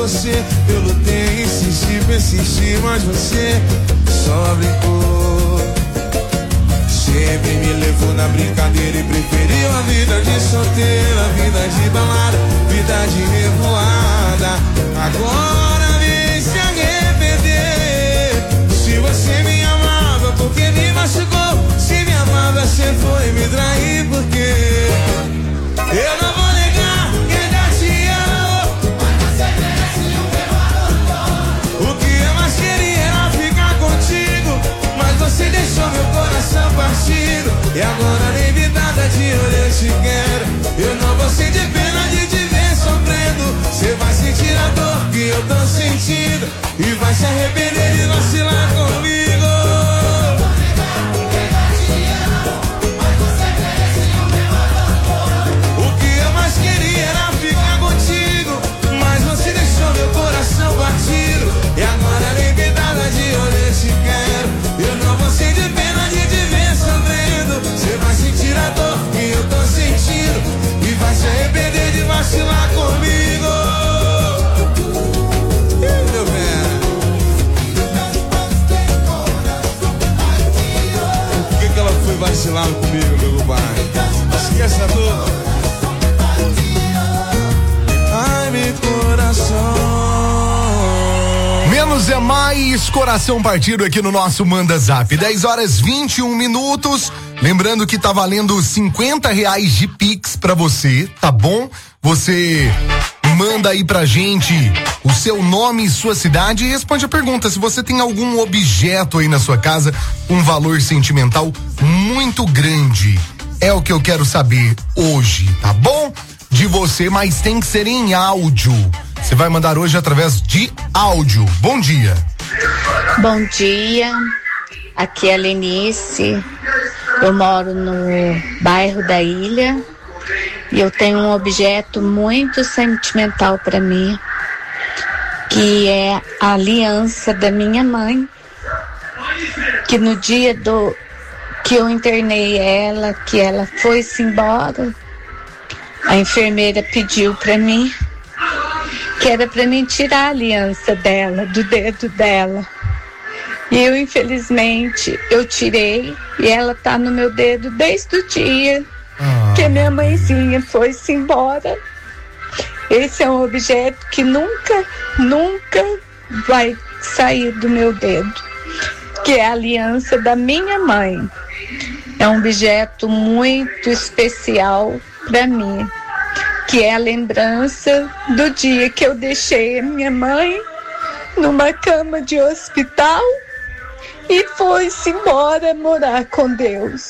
você. Eu lutei, insisti, persisti, mas você só brincou. Sempre me levou na brincadeira e preferiu a vida de solteiro, a vida de balada, vida de revoada. Agora vem se arrepender. Se você me amava, porque me machucou. Se me amava, você foi me trair, porque eu não vou negar que ainda te amo, mas você merece um meu. O que eu mais queria era ficar contigo, mas você deixou meu coração partido. E agora nem me nada de olho eu te quero. Eu não vou sentir pena de te ver sofrendo. Você vai sentir a dor que eu tô sentindo e vai se arrepender de vacilar comigo. O que eu mais queria era ficar contigo, mas você deixou meu coração partido. E agora nem me nada de olho eu te quero. Eu não vou sentir pena de te ver sofrendo. Você vai sentir a dor que eu tô sentindo e vai se arrepender de vacilar comigo. Meu bem. Por que ela foi vacilar comigo, meu pai? Esquece a dor. Ai, meu coração. Menos é mais, coração partido aqui no nosso Manda Zap. 10h21. Lembrando que tá valendo R$50 de Pix pra você, tá bom? Você manda aí pra gente o seu nome e sua cidade e responde a pergunta se você tem algum objeto aí na sua casa com um valor sentimental muito grande. É o que eu quero saber hoje, tá bom? De você, mas tem que ser em áudio. Você vai mandar hoje através de áudio. Bom dia. Bom dia, aqui é a Lenice. Eu moro no bairro da Ilha e eu tenho um objeto muito sentimental para mim, que é a aliança da minha mãe, que no dia que eu internei ela, que ela foi-se embora, a enfermeira pediu para mim que era para mim tirar a aliança dela, do dedo dela. E eu, infelizmente, eu tirei e ela tá no meu dedo desde o dia que a minha mãezinha foi-se embora. Esse é um objeto que nunca vai sair do meu dedo, que é a aliança da minha mãe. É um objeto muito especial para mim, que é a lembrança do dia que eu deixei a minha mãe numa cama de hospital e foi-se embora morar com Deus.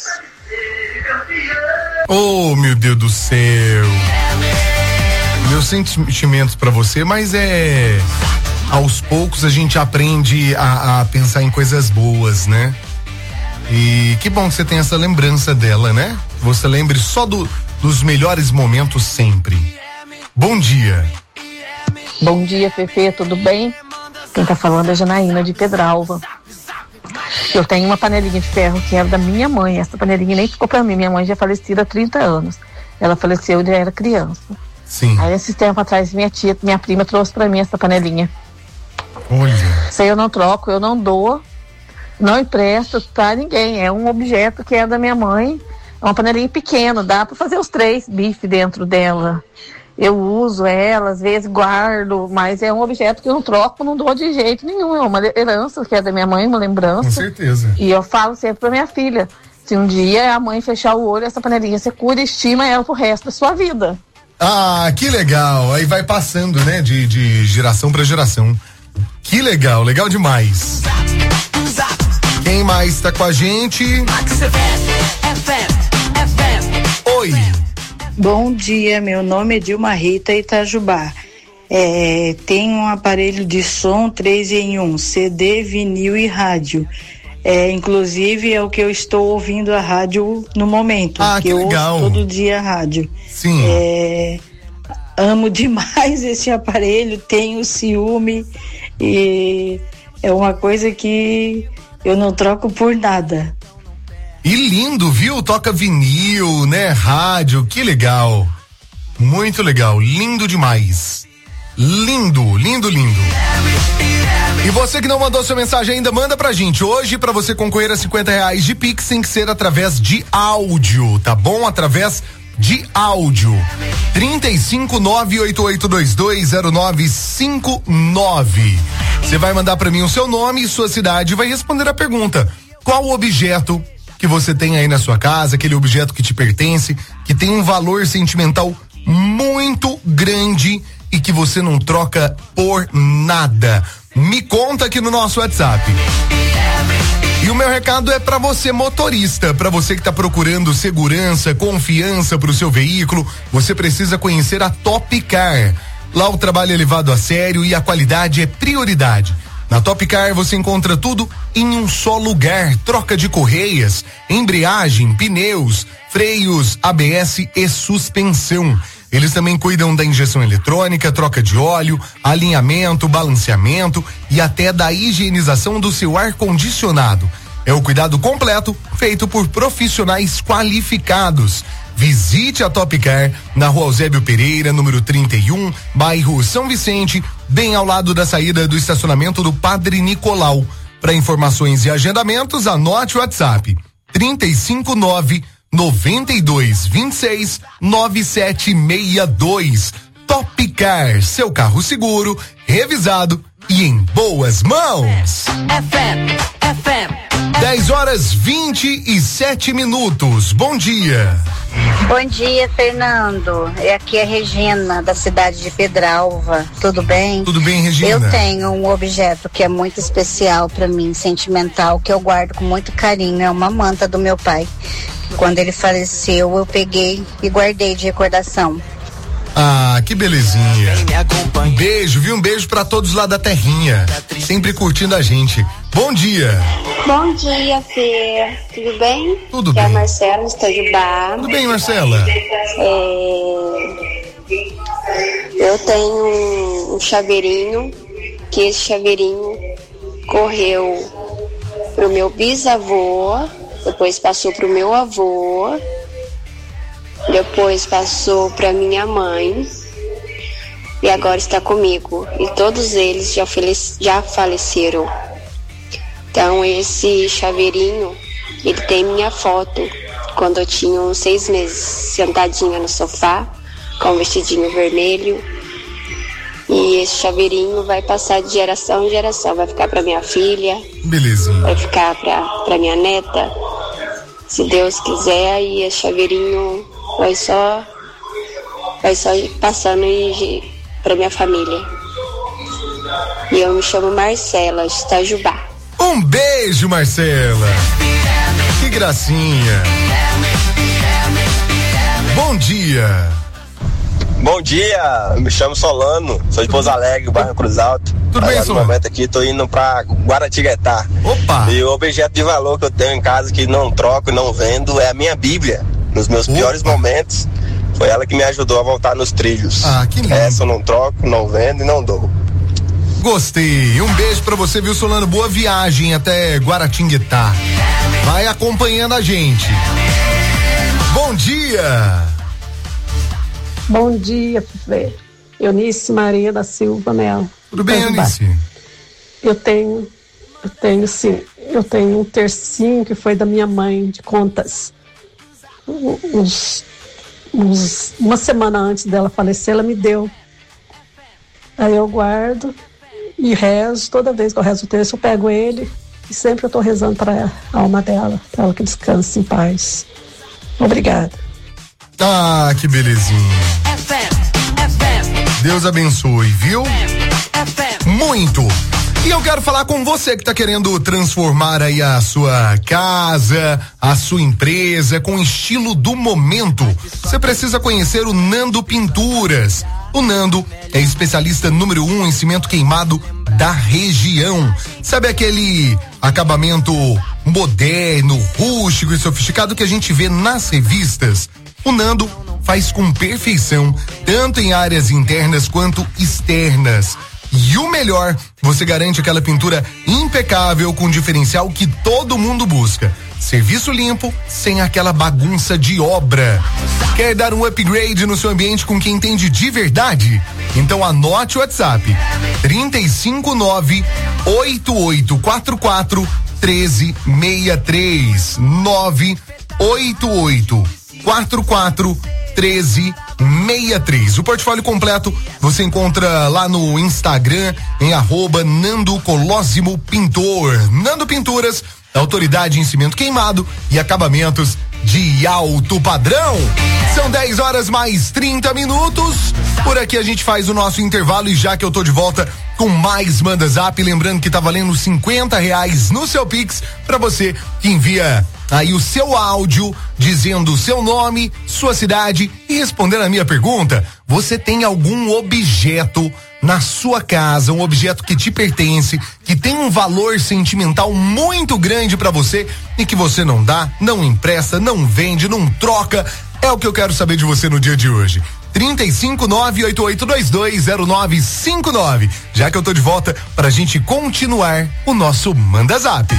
Oh, meu Deus do céu. Meus sentimentos pra você, mas aos poucos a gente aprende a pensar em coisas boas, né? E que bom que você tem essa lembrança dela, né? Você lembre só dos melhores momentos sempre. Bom dia. Bom dia, Fefe, tudo bem? Quem tá falando é a Janaína de Pedralva. Eu tenho uma panelinha de ferro que era da minha mãe. Essa panelinha nem ficou pra mim. Minha mãe já falecida há 30 anos. Ela faleceu e eu era criança. Sim. Aí, esse tempo atrás, minha prima trouxe pra mim essa panelinha. Olha. Isso aí eu não troco, eu não dou, não empresto pra ninguém. É um objeto que é da minha mãe. É uma panelinha pequena, dá pra fazer os 3 bifes dentro dela. Eu uso ela, às vezes guardo, mas é um objeto que eu não troco, não dou de jeito nenhum. É uma herança que é da minha mãe, uma lembrança. Com certeza. E eu falo sempre pra minha filha, se um dia a mãe fechar o olho, essa panelinha, você cuida e estima ela pro resto da sua vida. Ah, que legal. Aí vai passando, né, de geração pra geração. Que legal, legal demais. Quem mais tá com a gente? Oi. Bom dia, meu nome é Dilma Rita Itajubá. Tem um aparelho de som 3 em 1, CD, vinil e rádio. Inclusive é o que eu estou ouvindo a rádio no momento. Que eu legal. ouço todo dia a rádio. Sim. Amo demais esse aparelho, tenho ciúme e é uma coisa que eu não troco por nada. E lindo, viu? Toca vinil, né? Rádio, que legal. Muito legal, lindo demais. Lindo, lindo, lindo. E você que não mandou sua mensagem ainda, manda pra gente. Hoje, pra você concorrer a R$50 de Pix, tem que ser através de áudio, tá bom? Através de áudio. 35988220959. Você vai mandar pra mim o seu nome e sua cidade e vai responder a pergunta: qual objeto que você tem aí na sua casa, aquele objeto que te pertence, que tem um valor sentimental muito grande e que você não troca por nada? Me conta aqui no nosso WhatsApp. E o meu recado é para você, motorista, para você que tá procurando segurança, confiança pro seu veículo, você precisa conhecer a Top Car. Lá o trabalho é levado a sério e a qualidade é prioridade. Na Top Car você encontra tudo em um só lugar: troca de correias, embreagem, pneus, freios, ABS e suspensão. Eles também cuidam da injeção eletrônica, troca de óleo, alinhamento, balanceamento e até da higienização do seu ar-condicionado. É o cuidado completo feito por profissionais qualificados. Visite a Top Car na Rua Eusébio Pereira, número 31, bairro São Vicente, bem ao lado da saída do estacionamento do Padre Nicolau. Para informações e agendamentos, anote o WhatsApp: 359-9226-9762. Top Car, seu carro seguro, revisado e em boas mãos. FM. 10h27. Bom dia. Bom dia, Fernando. Aqui é a Regina, da cidade de Pedralva. Tudo bem? Tudo bem, Regina? Eu tenho um objeto que é muito especial para mim, sentimental, que eu guardo com muito carinho. É uma manta do meu pai. Quando ele faleceu, eu peguei e guardei de recordação. Ah, que belezinha. Um beijo, viu? Um beijo pra todos lá da terrinha, sempre curtindo a gente. Bom dia. Bom dia, Fê. Tudo bem? Tudo bem. bem. É a Marcela, estou de bar. Tudo bem, Marcela? Eu tenho um chaveirinho, que esse chaveirinho correu pro meu bisavô, depois passou pro meu avô, depois passou para minha mãe e agora está comigo. E todos eles já faleceram. Então esse chaveirinho, ele tem minha foto quando eu tinha uns 6 meses, sentadinha no sofá com um vestidinho vermelho. E esse chaveirinho vai passar de geração em geração, vai ficar para minha filha, belezinha, vai ficar para minha neta, se Deus quiser. E esse chaveirinho vai só passando para minha família. E eu me chamo Marcela, de Itajubá. Um beijo, Marcela. Que gracinha. Bom dia. Bom dia, eu me chamo Solano, sou de Pouso Alegre, bairro Cruz Alto. Tudo bem, Solano? No momento aqui, tô indo pra Guaratinguetá. Opa! E o objeto de valor que eu tenho em casa, que não troco e não vendo, é a minha Bíblia. Nos meus piores momentos, foi ela que me ajudou a voltar nos trilhos. Ah, que lindo. Essa eu não troco, não vendo e não dou. Gostei. Um beijo pra você, viu, Solano? Boa viagem até Guaratinguetá. Vai acompanhando a gente. Bom dia. Bom dia, Fê. Eunice Maria da Silva Melo. Tudo bem, Eunice? Eu tenho um tercinho que foi da minha mãe de contas. Uma semana antes dela falecer, ela me deu. Aí eu guardo e rezo. Toda vez que eu rezo o terço, eu pego ele e sempre eu tô rezando para a alma dela, para ela que descanse em paz. Obrigada. Ah, que belezinha. Deus abençoe, viu? Muito. E eu quero falar com você que tá querendo transformar aí a sua casa, a sua empresa com estilo do momento. Você precisa conhecer o Nando Pinturas. O Nando é especialista número 1 em cimento queimado da região. Sabe aquele acabamento moderno, rústico e sofisticado que a gente vê nas revistas? O Nando faz com perfeição, tanto em áreas internas quanto externas. E o melhor, você garante aquela pintura impecável com diferencial que todo mundo busca. Serviço limpo, sem aquela bagunça de obra. Quer dar um upgrade no seu ambiente com quem entende de verdade? Então anote o WhatsApp: 359-8844-1363. 98844-1363. O portfólio completo você encontra lá no Instagram em @Nando Colosimo Pintor. Nando Pinturas, autoridade em cimento queimado e acabamentos de alto padrão. São 10h mais 30. Por aqui a gente faz o nosso intervalo e já que eu tô de volta com mais Manda Zap, lembrando que tá valendo R$50 no seu Pix pra você que envia aí o seu áudio dizendo o seu nome, sua cidade e respondendo a minha pergunta. Você tem algum objeto na sua casa, um objeto que te pertence, que tem um valor sentimental muito grande pra você e que você não dá, não empresta, não vende, não troca? É o que eu quero saber de você no dia de hoje. 359-8822-0959. Já que eu tô de volta pra gente continuar o nosso Manda Zap.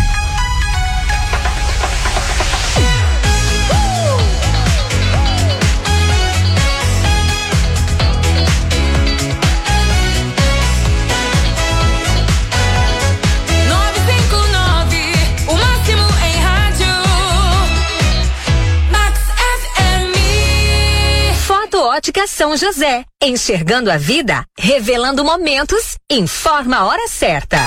Ótica São José, enxergando a vida, revelando momentos, informa a hora certa.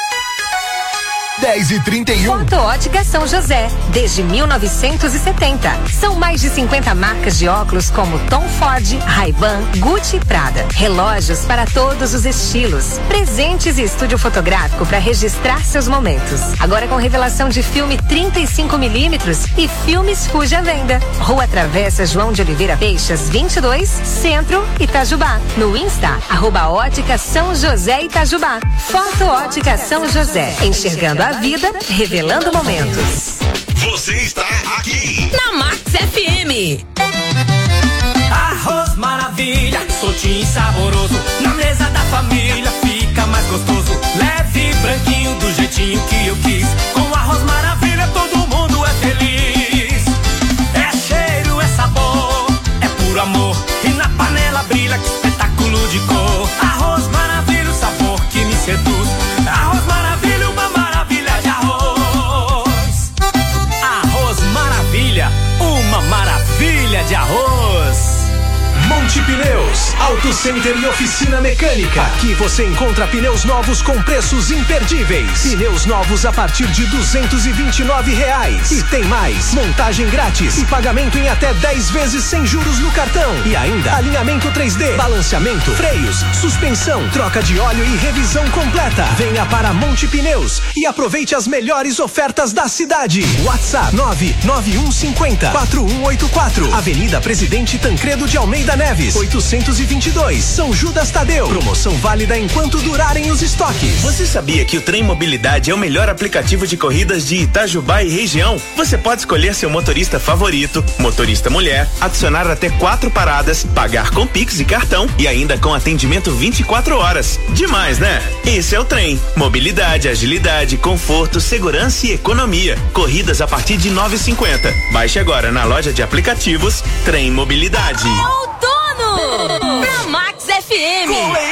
10h31. Foto Ótica São José, desde 1970. São mais de 50 marcas de óculos como Tom Ford, Ray-Ban, Gucci e Prada. Relógios para todos os estilos. Presentes e estúdio fotográfico para registrar seus momentos. Agora com revelação de filme 35mm e filmes Fuji à venda. Rua Travessa João de Oliveira Peixas, 22, Centro, Itajubá. No Insta, @Ótica São José Itajubá. Foto Ótica São José, enxergando a vida, revelando momentos. Você está aqui na Max FM. Arroz maravilha, soltinho e saboroso. Na mesa da família fica mais gostoso. Leve e branquinho do jeitinho que eu quis. Com arroz maravilha todo mundo é feliz. É cheiro, é sabor, é puro amor. E na panela brilha, que espetáculo de cor. Arroz maravilha, o sabor que me seduz. Arroz maravilha, uma maravilha de arroz. Arroz maravilha, uma maravilha de arroz. Monte Pneus, Auto Center e oficina mecânica. Aqui você encontra pneus novos com preços imperdíveis. Pneus novos a partir de R$229. E tem mais, montagem grátis e pagamento em até 10 vezes sem juros no cartão. E ainda, alinhamento 3D, balanceamento, freios, suspensão, troca de óleo e revisão completa. Venha para Monte Pneus e aproveite as melhores ofertas da cidade. WhatsApp 99150-4184. Avenida Presidente Tancredo de Almeida Neves, 822, São Judas Tadeu. Promoção válida enquanto durarem os estoques. Você sabia que o Trem Mobilidade é o melhor aplicativo de corridas de Itajubá e região? Você pode escolher seu motorista favorito, motorista mulher, adicionar até 4 paradas, pagar com Pix e cartão e ainda com atendimento 24 horas. Demais, né? Esse é o Trem. Mobilidade, agilidade, conforto, segurança e economia. Corridas a partir de R$9,50. Baixe agora na loja de aplicativos Trem Mobilidade. Outono! Na Max FM.